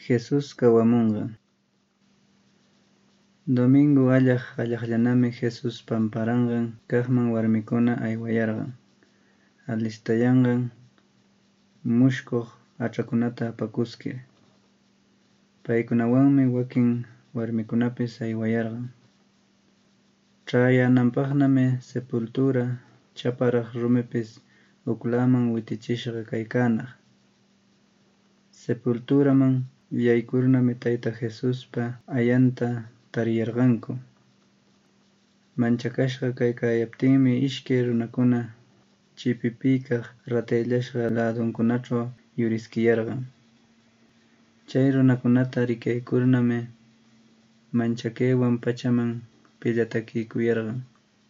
Jesús kawamunqa. Domingo allaqllanami Jesús pamparanqan kaqman warmikuna aywayarqan. Alistayanqan mushkuq achakunata apakuskir. Paykunawanmi wakin warmikunapis aywayarqan. Ch'ayananpaqnami sepultura chaparaq rumipis uklaman witichishqa kaykanaq. Sepulturaman yaykurnami Tayta Jesuspa ayanta tariyarqanku. Manchakashqa kaykayaptinmi ishkay runakuna chipipi kaq rataylashqa ladunkunachaw yuriskiyarqan. Chay runakunata rikaykurnami manchakaywan pachaman pillatakikuyarqan.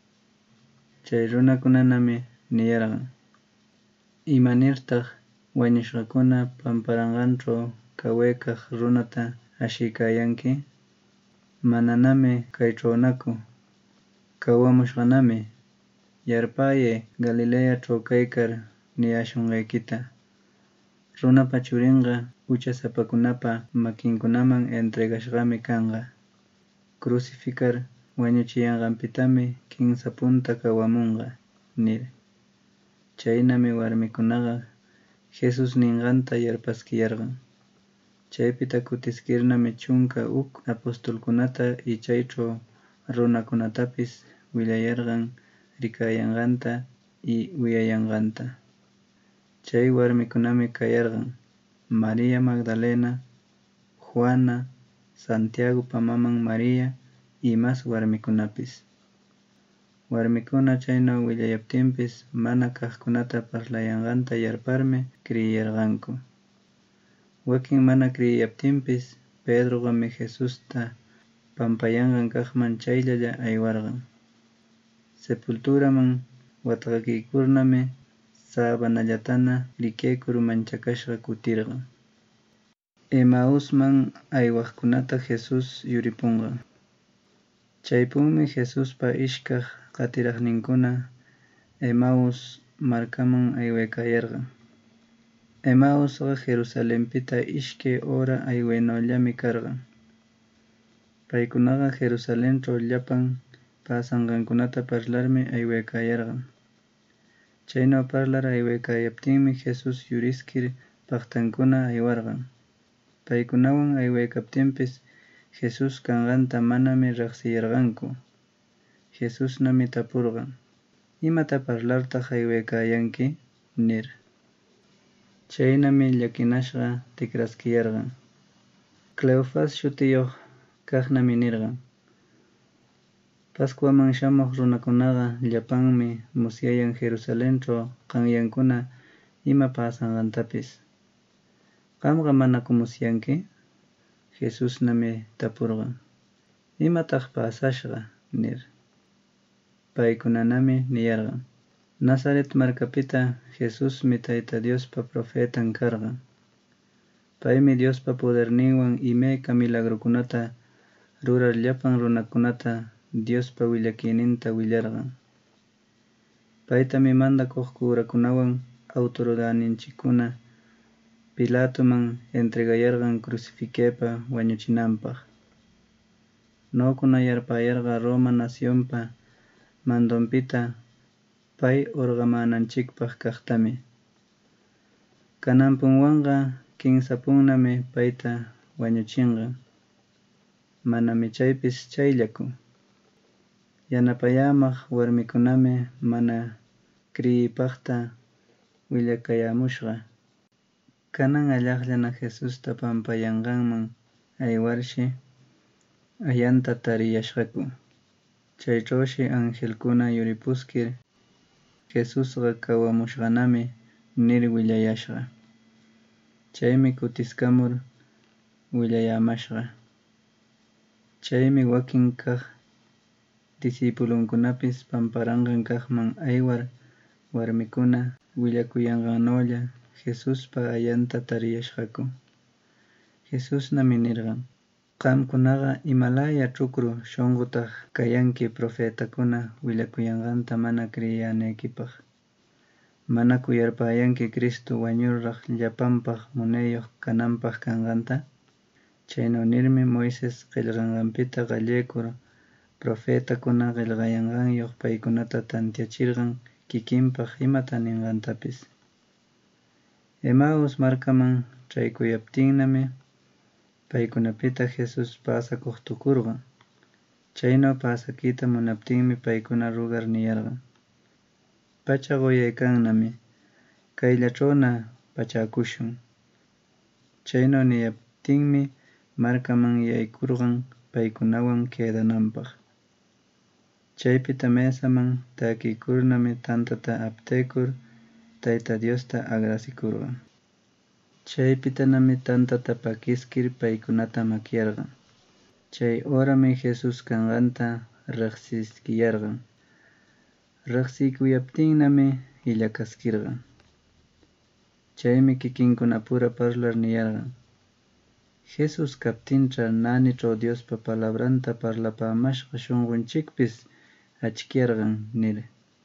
Chay runakunanami niyarqan: ¿imanirtaq wañushqakuna pamparanqanchaw kawaykaq runata ashiykayanki? Mananami kaychawnaku, kawamushqanami. Yarpayay Galileachaw kaykar niyashunqaykita. Runapa churinqa uchasapakunapa makinkunaman entregashqami kanqa. Crucificar wañuchiyanqanpitami kimsa punta kawamunqa nir. Chaynami warmikunaqa Jesus ninqanta yarpaskiyarqan. Chaypita kutiskirnami chunka apostolkunata y chaychaw runakunatapis willayarqan rikayanqanta y uyayanqanta. Chay warmikunami kayarqan: María Magdalena, Juana, Santiagopa maman María y mas warmikunapis. Warmikuna chaynaw willayaptinpis mana kaqkunata parlayanqanta yarparmi kriyiyarqanku. Wakin mana kriyiyaptinpis Pedroqami Jesusta pampayanqan kaqman chayllalla aywarqan. Sepulturaman watqakiykurnami sabanallatana likyaykur manchakashqa kutirqan. Emausman aywaqkunata Jesus yuripunqa. Chaypunmi Jesuspa ishkaq qatiraqninkuna Emaus markaman aywaykayarqan. Emausqa Jerusalenpita ishkay hora aywaynawllami karqan. Paykunaqa Jerusalenchaw llapan pasanqankunata parlarmi aywaykayarqan. Chaynaw parlar aywaykayaptinmi Jesus yuriskir paqtankuna aywarqan. Paykunawan aywaykaptinpis Jesus kanqanta manami riqsiyarqanku. Jesusnami tapurqan: ¿imata parlartaq aywaykayanki? nir. Chaynami llakinashqa tikraskiyarqan. Cleofas shutiyuq kaqnami nirqan: Pascuaman shamuq runakunaqa llapanmi musyayan Jerusalenchaw qanyankuna ima pasanqantapis. ¿Qamqa manaku musyanki? Jesusnami tapurqan: ¿imataq pasashqa? nir. Paykunanami niyarqan: Nazaret markapita Jesusmi Tayta Diospa profetan karqa. Paymi Diospa poderninwan imayka milagrukunata rurar llapan runakunata Diospa willakuyninta willarqan. Paytami mandakuq kurakunawan autoridadninchikkuna Pilatoman entregayarqan crucifikaypa wañuchinanpaq. Ñuqakuna yarpayarqa Roma nacionpa mandonpita pay hurqamananchikpaq kaqtami. Kananpunwanqa kimsapunnami payta wañuchinqa. Manami chaypis chayllaku. Yanapayamaq warmikunami mana kriyiypaqta willakayamushqa. Kanan allaqllana Jesusta pampayanqanman aywarshi ayanta tariyashqaku. Chaychawshi angelkuna yuripuskir Jesusqa kawamushqanami nir willayashqa. Chaymi kutiskamur willayamashqa. Chaymi wakin kaq discipulunkunapis pamparanqan kaqman aywar warmikuna willakuyanqannawlla Jesuspa ayanta tariyashqaku. Jesusnami nirqan: Qamkunaqa imalaya chukru shunqutaq kayanki profetakuna willakuyanqanta mana kriyinaykipaq. ¿Manaku yarpayanki Cristo wañurraq llapanpaq munayuq kananpaq kanqanta? Chaynu nirmi Moises qillqanqanpita qallaykur profetakuna qillqayanqanyuq paykunata tantiachirqan kikinpaq imata ninqantapis. Emaus markaman traykuyaptinnami paykunapita Jesus pasakuq tukurqan. Chaynu pasakita munaptinmi paykuna rugar niyarqan: pacha quyaykannami, kayllachawna pachakushun. Chaynu niyaptinmi markaman yaykurqan paykunawan quedananpaq. Chaypita mesaman takikurnami tantata aptaykur Tayta Diosta agracikurqan. Chaypitanami tantata pakiskir paykunata makyarqan. Chay horami Jesus kanqanta riqsiskiyarqan. Riqsikuyaptinnami illakaskirqan. Chaymi kikinkunapura parlar niyarqan: Jesus kaptincha nanichaw Diospa palabranta parlapamashqa shunqunchikpis achkiyarqan nir.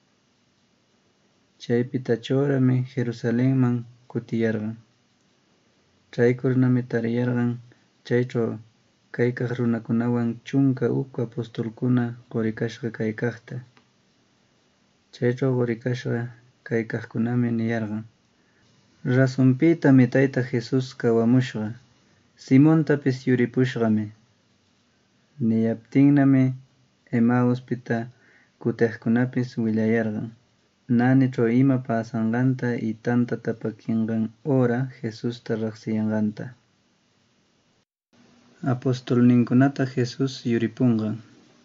Chaypita churami Jerusalenman kutiyarqan. Traykurnami tariyarqan chaychaw kaykaq runakunawan chunka apostolkuna qurikashqa kaykaqta. Chaychaw qurikashqa kaykaqkunami niyarqan: rasunpitami Tayta Jesus kawamushqa, Simontapis yuripushqami. Niyaptinnami Emauspita kutiqkunapis willayarqan nanichaw ima pasanqanta y tantata pakinqan hora Jesusta riqsiyanqanta. Apostolninkunata Jesus yuripunqan.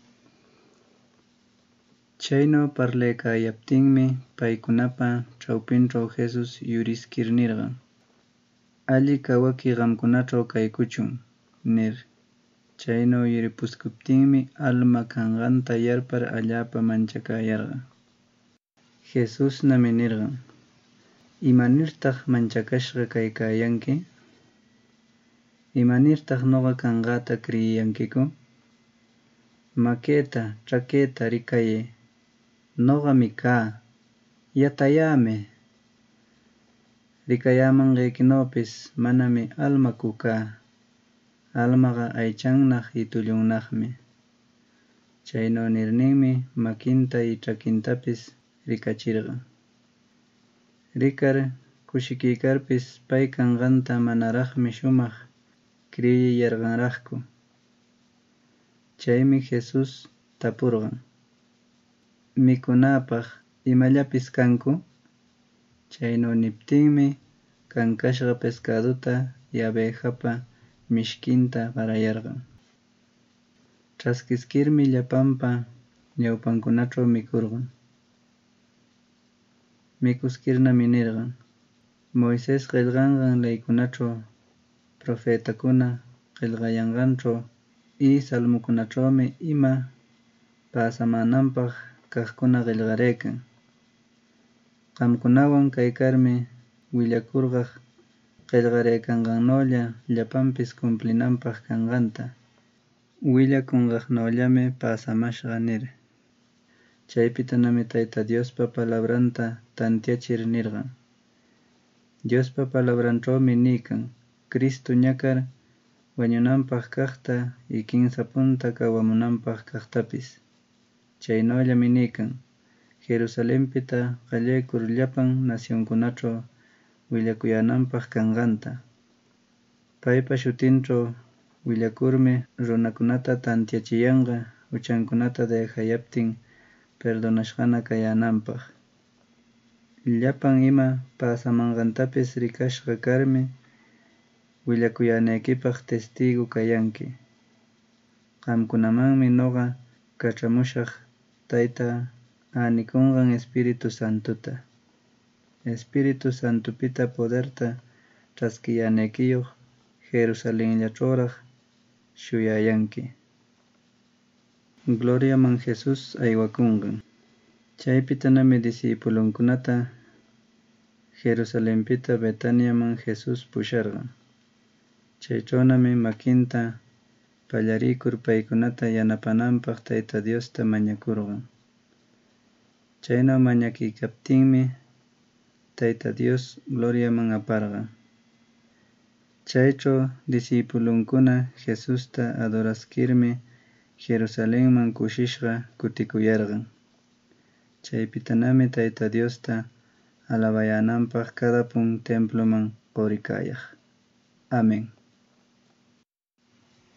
Chaynu parlaykayaptinmi paykunapa chawpinchaw Jesus yuriskir nirqan: alli kawaki qamkunachaw kaykuchun nir. Chaynu yuripuskuptinmi alma kanqanta yarpar allapa manchakayarqa. Jesusnami nirqan: ¿imanirtaq manchakashqa kaykayanki? ¿Imanirtaq ñuqa kanqata kriyiyankiku? Makayta, ch'akayta rikayay, ñuqami kaa, yatayämi. Rikayämanqaykinawpis manami almaku kaa, almaqa aychannaq y tullunnaqmi. Chaynu nirninmi makinta y ch'akintapis rikachirqan. Rikar kushikuykarpis pay kanqanta manaraqmi shumaq kriyiyarqanraqku. Chaymi Jesus tapurqan: mikunapaq imallapis kanku? Chaynu niptinmi kankashqa pescaduta y abejapa mishkinta qarayarqan. Ch'askiskirmi llapanpa ñawpankunachaw mikurqan. Mikuskirnami nirqan: Moises qillqanqan leykunachaw, profetakuna qillqayanqanchaw y salmokunachawmi ima pasamananpaq kaqkuna qillqaraykan. Qamkunawan kaykarmi willakurqaq qillqaraykanqannulla llapanpis cumplinanpaq kanqanta. Willakunqaqnawllami pasamashqa nir. Chaypitanami Tayta Diospa palabranta tantiachir nirqan: Diospa palabranchawmi niykan: Cristo ñakar wañunanpaq kaqta y kimsa punta kawamunanpaq kaqtapis. Chaynullami niykan: Jerusalenpita qallaykur llapan nacionkunachaw willakuyananpaq kanqanta. Paypa shutinchaw willakurmi runakunata tantiachiyanqa uchankunata dejayaptin perdonashqana kayananpaq. Llapan ima pasamanqantapis rikashqa karmi willakuyanaykipaq testigu kayanki. Qamkunamanmi ñuqa kach'amushaq Tayta anikunqan Espiritu Santuta. Espiritu Santupita poderta ch'askiyanaykiyuq Jerusalenllachawraq shuyayanki. Gloriaman Jesus aywakunqan. Chaypitanami discipulunkunata Jerusalenpita Betaniaman Jesus pusharqan. Chaychawnami makinta pallarikur paykunata yanapananpaq Tayta Diosta mañakurqan. Chaynu mañakiykaptinmi Tayta Dios gloriaman aparqan. Chaycho discipulunkuna Jesusta adoraskirmi Jerusalenman kushishqa kutikuyarqan. Chaypitanami Tayta Diosta alabayananpaq kadapun temploman qurikayaq. Amén.